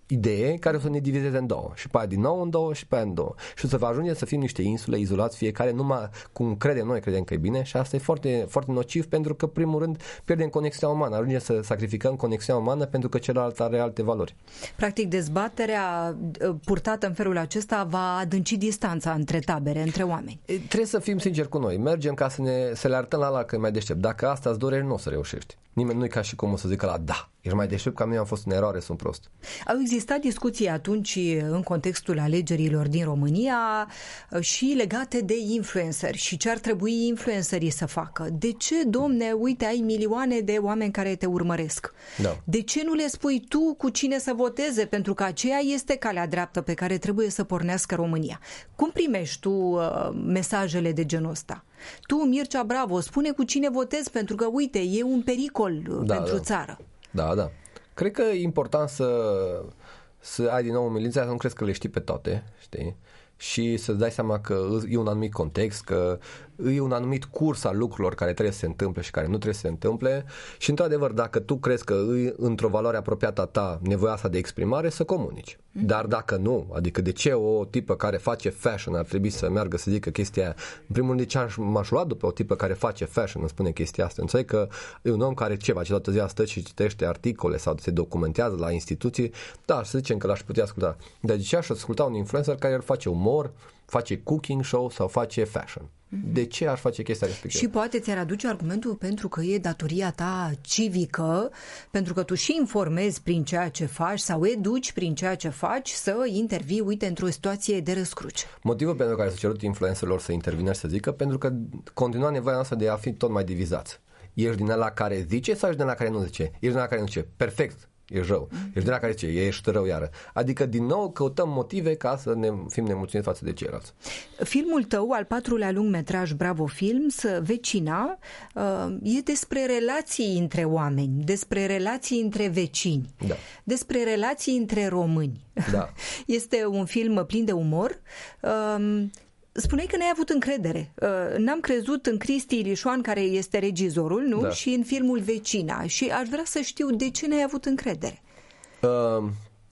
idee care o să ne divizeze în două și pe aia din nou în două și pe aia în două și o să va ajunge să fim niște insule izolați, fiecare numai cum credem noi, credem că e bine și asta e foarte, foarte nociv pentru că primul rând pierdem conexiunea umană, ajungem să sacrificăm conexiunea umană pentru că celălalt are alte valori. Practic dezbaterea purtată în felul acesta va adânci distanța între tabere, între oameni. Trebuie să fim sinceri cu noi, mergem ca să, ne, să le arătăm la ala că e mai deștept. Dacă asta îți dorești, nu o să reușești. Nimeni nu e ca și cum o să zică la da, ești mai deștept, ca mine am fost în eroare, sunt prost. Au existat discuții atunci în contextul alegerilor din România și legate de influenceri și ce ar trebui influencerii să facă. De ce, domne, uite, ai milioane de oameni care te urmăresc? Da. De ce nu le spui tu cu cine să voteze? Pentru că aceea este calea dreaptă pe care trebuie să pornească România. Cum primești tu uh, mesajele de genul ăsta? Tu, Mircea Bravo, spune cu cine votezi, pentru că, uite, e un pericol da, pentru da. țară. Da, da. Cred că e important să, să ai din nou umilința, să nu crezi că le știi pe toate, știi? Și să-ți dai seama că e un anumit context, că e un anumit curs al lucrurilor care trebuie să se întâmple și care nu trebuie să se întâmple și, într-adevăr, dacă tu crezi că e într-o valoare apropiată a ta nevoia asta de exprimare, să comunici. Mm. Dar dacă nu, adică de ce o tipă care face fashion ar trebui să meargă să zică chestia aia? În primul rând, de ce m-aș lua după o tipă care face fashion, îmi spune chestia asta? Înțeleg că e un om care ceva, ce toată ziua stă și citește articole sau se documentează la instituții, da, să zicem că l-aș putea asculta. Dar de ce aș asculta un influencer care îl face umor, face cooking show sau face fashion? De ce aș face chestia respectivă? Și poate ți-ar aduce argumentul pentru că e datoria ta civică, pentru că tu și informezi prin ceea ce faci sau educi prin ceea ce faci să intervii, uite, într-o situație de răscruce. Motivul pentru care s-a cerut influencerilor să intervină și să zică, pentru că continua nevoia noastră de a fi tot mai divizați. Ești din ăla care zice sau ești din ăla care nu zice? Ești din ăla care nu zice, perfect, ești rău. Mm. Ești din ăla care zice, ești rău iară. Adică, din nou, căutăm motive ca să ne fim nemulțumiți față de ceilalți. Filmul tău, al patrulea lungmetraj Bravo Films, Vecina, e despre relații între oameni, despre relații între vecini, da. despre relații între români. Da. Este un film plin de umor. Spuneai că n-ai avut încredere. N-am crezut în Cristi Ilișoan, care este regizorul, nu? Da. Și în filmul Vecina. Și aș vrea să știu de ce n-ai avut încredere. Uh,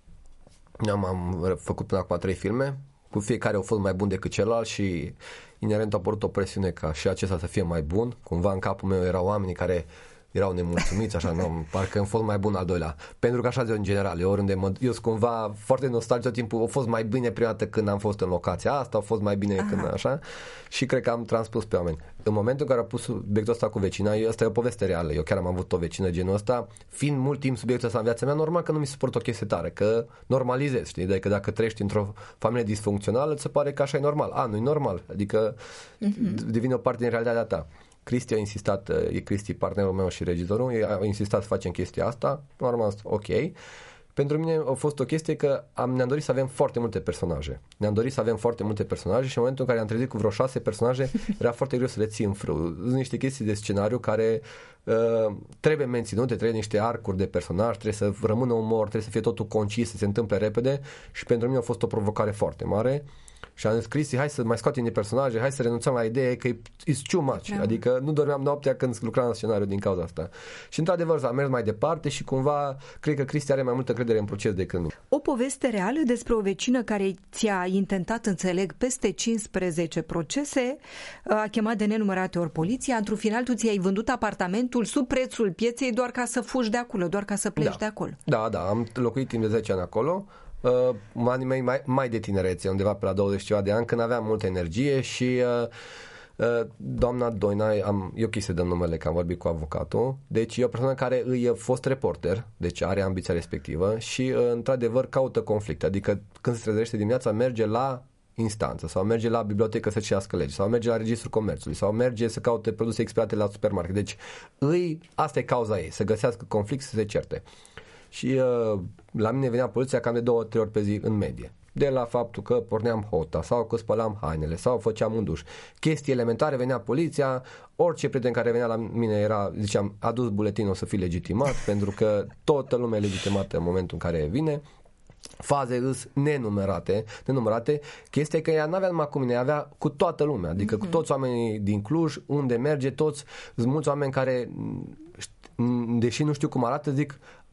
am, am făcut până acum trei filme. Cu fiecare au fost mai bun decât celălalt și inerent a apărut o presiune ca și acesta să fie mai bun. Cumva în capul meu erau oamenii care erau nemulțumiți, așa, nu, parcă am fost mai bun al doilea. Pentru că așa de în general, eu oriunde mă, eu sunt cumva foarte nostalgic tot timpul, a fost mai bine prima dată când am fost în locația asta, a fost mai bine Aha. când așa și cred că am transpus pe oameni. În momentul în care a pus subiectul ăsta cu vecina, asta e o poveste reală, eu chiar am avut o vecină genul ăsta, fiind mult timp subiectul ăsta în viața mea, normal că nu mi se suport o chestie tare, că normalizezi, știi, adică dacă trăiești într-o familie disfuncțională, îți se pare că așa e normal. A, nu e normal, adică uh-huh. devine o parte din realitatea ta. Cristi a insistat, e Cristi partenerul meu și regizorul, a insistat să facem chestia asta, normal, ok. Pentru mine a fost o chestie că am, ne-am dorit să avem foarte multe personaje. Ne-am dorit să avem foarte multe personaje și în momentul în care am trezit cu vreo șase personaje, era foarte greu să le ții în frâu. Sunt niște chestii de scenariu care uh, trebuie menținute, trebuie niște arcuri de personaj, trebuie să rămână umor, trebuie să fie totul concis, să se întâmple repede și pentru mine a fost o provocare foarte mare. Și am zis, Cristi, hai să mai scoatem de personaje, hai să renunțăm la idee că e too much. Da. Adică nu dormeam noaptea când lucram la scenariu din cauza asta. Și într-adevăr s-a mers mai departe și cumva cred că Cristi are mai multă credere în proces decât nu. O poveste reală despre o vecină care ți-a intentat, înțeleg, peste cincisprezece procese, a chemat de nenumărate ori poliția, într-un final tu ți-ai vândut apartamentul sub prețul pieței doar ca să fugi de acolo, doar ca să pleci da. de acolo. Da, da, am locuit timp de zece ani acolo. Uh, anii mei mai, mai de tinerețe, undeva pe la douăzeci ceva de ani, când aveam multă energie și uh, uh, doamna Doina, am, eu chis să dăm numele că am vorbit cu avocatul, deci e o persoană care îi fost reporter, deci are ambiția respectivă și uh, într-adevăr caută conflict, adică când se trezește dimineața merge la instanță sau merge la bibliotecă să citească legi sau merge la registrul comerțului sau merge să caute produse expirate la supermarket, deci îi, asta e cauza ei, să găsească conflict, să se certe. Și uh, la mine venea poliția cam de două, trei ori pe zi în medie. De la faptul că porneam hota sau că spălam hainele sau făceam un duș. Chestii elementare, venea poliția, orice prieten care venea la mine era, ziceam, adus buletinul să fii legitimat, pentru că toată lumea e legitimată în momentul în care vine. Faze îs nenumerate, nenumerate. Chestia e că ea n-avea numai cu mine, avea cu toată lumea, adică mm-hmm. cu toți oamenii din Cluj, unde merge, toți, sunt mulți oameni care, deși nu știu cum arată, zic,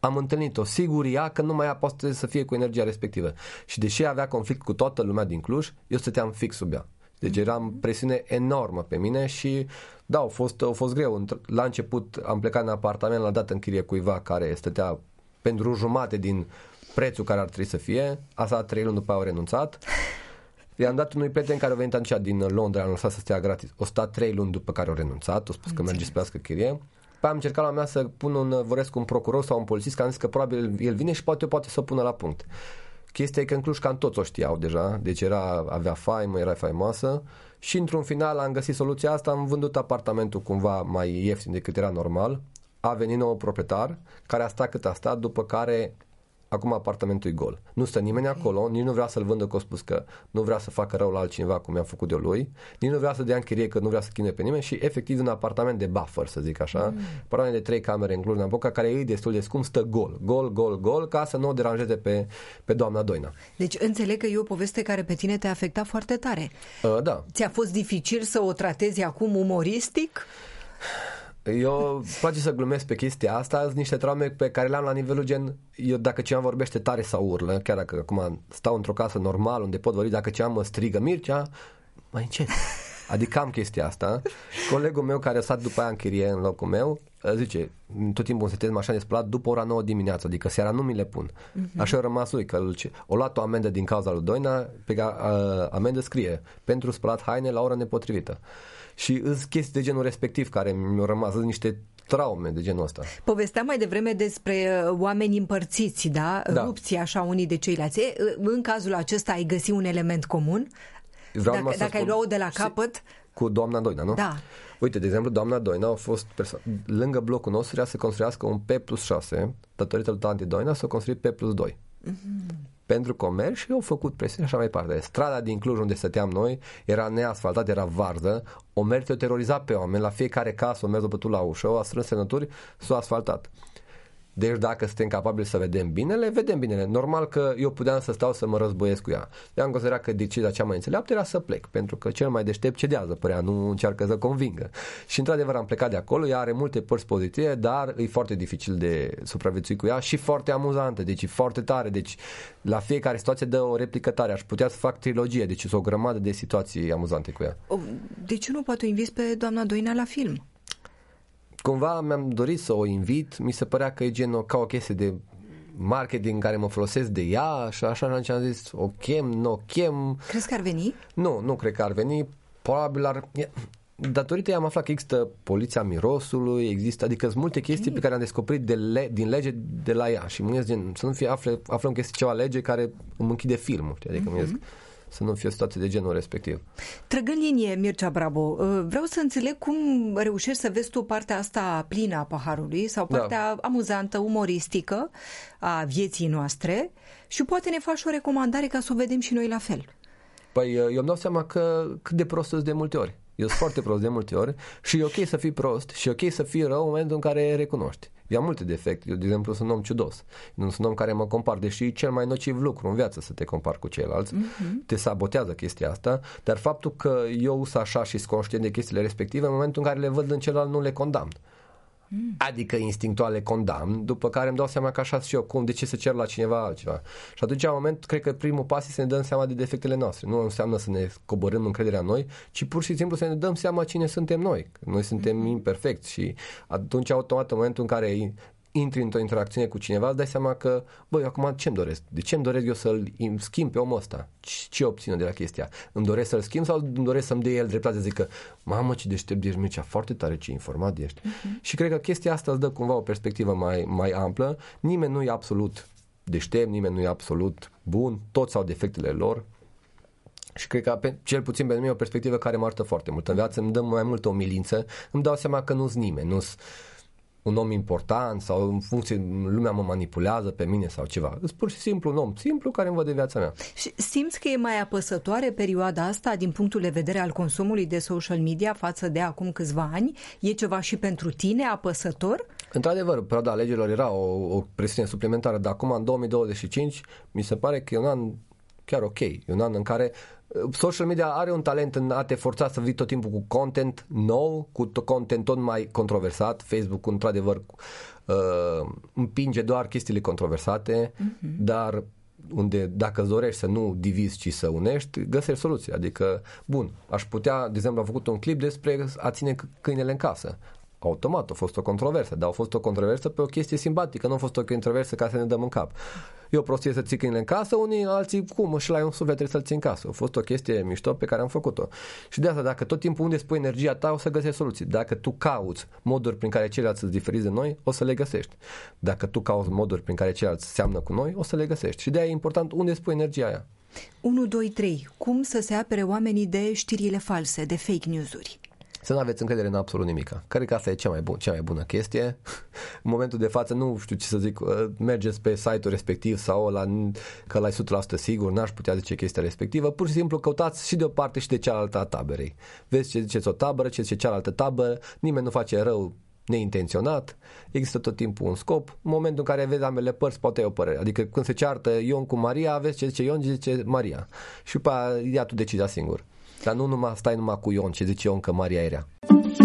am întâlnit-o, sigur ea că nu mai ea poate să fie cu energia respectivă. Și deși avea conflict cu toată lumea din Cluj, eu stăteam fix sub ea. Deci era presiune enormă pe mine și da, a fost, a fost greu. La început am plecat în apartament, l-am dat în chirie cuiva care stătea pentru jumate din prețul care ar trebui să fie. Asta trei luni după au renunțat. I-am dat unui prieten care a venit atunci din Londra, am lăsat să stea gratis. O stat trei luni după care au renunțat, a spus că merge să plătească chirie. Păi am încercat la mea să pun un, vorbesc cu un procuror sau un polițist, că am zis că probabil el vine și poate poate să o pună la punct. Chestia e că în Cluj cam toți o știau deja, deci era, avea faimă, era faimoasă și într-un final am găsit soluția asta, am vândut apartamentul cumva mai ieftin decât era normal, a venit nou proprietar care a stat cât a stat, după care acum apartamentul e gol. Nu stă nimeni acolo, nici nu vrea să-l vândă, că a spus că nu vrea să facă rău la altcineva cum i-am făcut eu lui, nici nu vrea să dea în chirie, că nu vrea să chinuie pe nimeni și efectiv un apartament de buffer, să zic așa, mm. apartament de trei camere în Cluj-Napoca, care e destul de scump, stă gol, gol, gol, gol, ca să nu o deranjeze pe, pe doamna Doina. Deci înțeleg că e o poveste care pe tine te-a afectat foarte tare. Uh, da. Ți-a fost dificil să o tratezi acum umoristic? Eu îmi place să glumesc pe chestia asta, sunt niște traume pe care le-am la nivelul gen, eu dacă cineva vorbește tare sau urlă, chiar dacă acum stau într-o casă normal unde pot vorbi, dacă cineva mă strigă Mircea, mai încet. Adică am chestia asta. Colegul meu care a stat după aia în chirie în locul meu zice, tot timpul setez mașina de spălat după ora nouă dimineața, adică seara nu mi le pun. Uh-huh. Așa a rămas lui, că o luat o amendă din cauza lui Doina, pe care uh, amendă scrie pentru spălat haine la ora nepotrivită. Și îs chestii de genul respectiv care mi-au rămas, sunt niște traume de genul ăsta. Povesteam mai devreme despre oameni împărțiți, da? da. Rupți așa unii de ceilalți. E, în cazul acesta ai găsit un element comun? Vreau dacă dacă ai luat-o de la capăt? Cu doamna Doina, nu? Da. Uite, de exemplu, doamna Doina a fost perso- lângă blocul nostru, ea să construiască un P plus șase, datorită lui tanti Doina s-a construit P plus doi. Mm-hmm. Pentru comerț și au făcut presiune așa mai departe. Strada din Cluj unde stăteam noi era neasfaltată, era varză, o merge o teroriza pe oameni, la fiecare casă o merge o bătut la ușă, o a strâns semnături, s-a asfaltat. Deci dacă suntem capabili să vedem binele, vedem binele. Normal că eu puteam să stau să mă războiesc cu ea. Eu am considerat că decizia cea mai înțeleaptă era să plec, pentru că cel mai deștept cedează, părea, nu încearcă să convingă. Și într-adevăr am plecat de acolo, ea are multe părți pozitive, dar e foarte dificil de supraviețui cu ea și foarte amuzantă, deci e foarte tare, deci la fiecare situație dă o replică tare, aș putea să fac trilogie, deci sunt o grămadă de situații amuzante cu ea. De ce nu poate o inviți pe doamna Doina la film? Cumva mi-am dorit să o invit, mi se părea că e gen ca o chestie de marketing care mă folosesc de ea și așa atunci am zis o chem, nu o chem. Crezi că ar veni? Nu, nu cred că ar veni, probabil ar... Datorită ei am aflat că există poliția mirosului, există, adică sunt multe chestii okay. pe care am descoperit de le, din lege de la ea și mă gândesc gen, să nu fie afle, aflăm că este ceva lege care îmi închide filmul, adică mm-hmm. mă gândesc să nu fie o situație de genul respectiv. Trăgând linie, Mircea Brabo, vreau să înțeleg cum reușești să vezi tu partea asta plină a paharului sau partea da. amuzantă, umoristică a vieții noastre și poate ne faci o recomandare ca să o vedem și noi la fel. Păi eu îmi dau seama că cât de prost sunt de multe ori. Eu sunt foarte prost de multe ori și e ok să fii prost și e ok să fii rău în momentul în care recunoști. Eu am multe defecte, eu de exemplu sunt un om ciudos, nu sunt un om care mă compar, deși cel mai nociv lucru în viață să te compari cu ceilalți, uh-huh. te sabotează chestia asta, dar faptul că eu sunt așa și sunt conștient de chestiile respective, în momentul în care le văd în celălalt nu le condamn. Mm. Adică instinctual le condamn, după care îmi dau seama că așa și eu, cum, de ce să cer la cineva altceva. Și atunci, în moment, cred că primul pas este să ne dăm seama de defectele noastre. Nu înseamnă să ne coborâm încrederea în noi, ci pur și simplu să ne dăm seama cine suntem noi. Noi suntem mm. imperfecti și atunci, automat, în momentul în care intri într-o interacțiune cu cineva, îți dai seama că, băi, acum ce-mi doresc? De ce îmi doresc eu să-l schimb pe omul ăsta? Ce obțin de la chestia? Îmi doresc să-l schimb sau îmi doresc să-mi dea el dreptate, să zică, mamă, ce deștept ești, Mircea, foarte tare, ce informat ești. Uh-huh. Și cred că chestia asta îți dă cumva o perspectivă mai, mai amplă. Nimeni nu e absolut deștept, nimeni nu e absolut bun, toți au defectele lor. Și cred că, cel puțin pentru mine, o perspectivă care mă ajută foarte mult. În viață îmi dă mai multă umilință, îmi dau seama că nu-s nimeni, nu-s un om important sau în funcție, lumea mă manipulează pe mine sau ceva. Sunt pur și simplu un om simplu care îmi văd de viața mea. Și simți că e mai apăsătoare perioada asta din punctul de vedere al consumului de social media față de acum câțiva ani? E ceva și pentru tine apăsător? Într-adevăr, perioada alegerilor era o, o presiune suplimentară, dar acum în două mii douăzeci și cinci mi se pare că e un an chiar ok. E un an în care social media are un talent în a te forța să vii tot timpul cu content nou, cu content tot mai controversat. Facebook, într-adevăr, uh, împinge doar chestiile controversate, uh-huh. dar unde dacă îți dorești să nu divizi, ci să unești, găsești soluții. Adică, bun, aș putea, de exemplu, am făcut un clip despre a ține câinele în casă. Automat a fost o controversă, dar a fost o controversă pe o chestie simpatică, nu a fost o controversă ca să ne dăm în cap. E o prostie să ții câinele în casă, unii alții, cum, și la un suflet trebuie să-l ții în casă. A fost o chestie mișto pe care am făcut-o. Și de asta, dacă tot timpul unde spui energia ta, o să găsești soluții. Dacă tu cauți moduri prin care ceilalți să-ți diferiți de noi, o să le găsești. Dacă tu cauți moduri prin care ceilalți seamănă cu noi, o să le găsești. Și de aia e important unde spui energia aia. unu, doi, trei. Cum să se apere oamenii de știrile false, de fake news-uri? Să nu aveți încredere în absolut nimica. Cred că asta e cea mai, bun, cea mai bună chestie. În momentul de față, nu știu ce să zic, mergeți pe site-ul respectiv sau la, că la o sută la sută sigur, n-aș putea zice chestia respectivă. Pur și simplu căutați și de o parte și de cealaltă a taberei. Vezi ce ziceți o tabără, ce zice cealaltă tabără, nimeni nu face rău neintenționat, există tot timpul un scop. În momentul în care vezi ambele părți, poate ai o părere. Adică când se ceartă Ion cu Maria, vezi ce zice Ion, ce zice Maria. Și după aia ia tu decizia singur. Dar nu numai stai numai cu Ion, ce zice Ion că Maria e rea.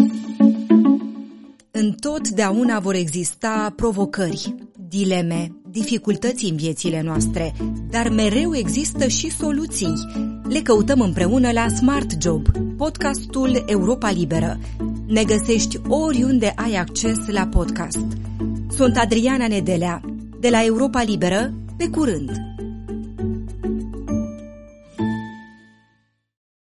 Întotdeauna vor exista provocări, dileme, dificultăți în viețile noastre, dar mereu există și soluții. Le căutăm împreună la Smart Job, podcastul Europa Liberă. Ne găsești oriunde ai acces la podcast. Sunt Adriana Nedelea, de la Europa Liberă, pe curând!